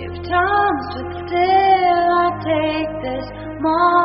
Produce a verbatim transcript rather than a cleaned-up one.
If time stood still, I'd take this moment.